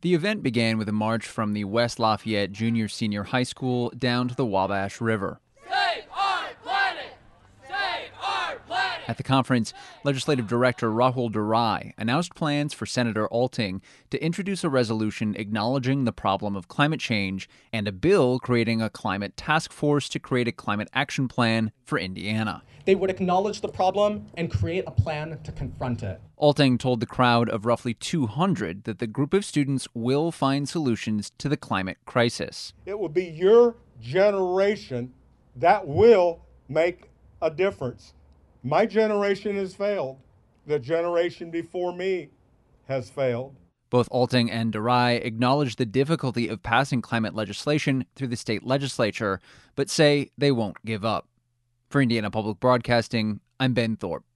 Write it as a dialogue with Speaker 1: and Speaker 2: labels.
Speaker 1: The event began with a march from the West Lafayette Junior-Senior High School down to the Wabash River.
Speaker 2: Save our planet! Save our planet!
Speaker 1: At the conference, Legislative Director Rahul Durai announced plans for Senator Alting to introduce a resolution acknowledging the problem of climate change and a bill creating a climate task force to create a climate action plan for Indiana.
Speaker 3: They would acknowledge the problem and create a plan to confront it.
Speaker 1: Alting told the crowd of roughly 200 that the group of students will find solutions to the climate crisis.
Speaker 4: It will be your generation that will make a difference. My generation has failed. The generation before me has failed.
Speaker 1: Both Alting and Durai acknowledge the difficulty of passing climate legislation through the state legislature, but say they won't give up. For Indiana Public Broadcasting, I'm Ben Thorpe.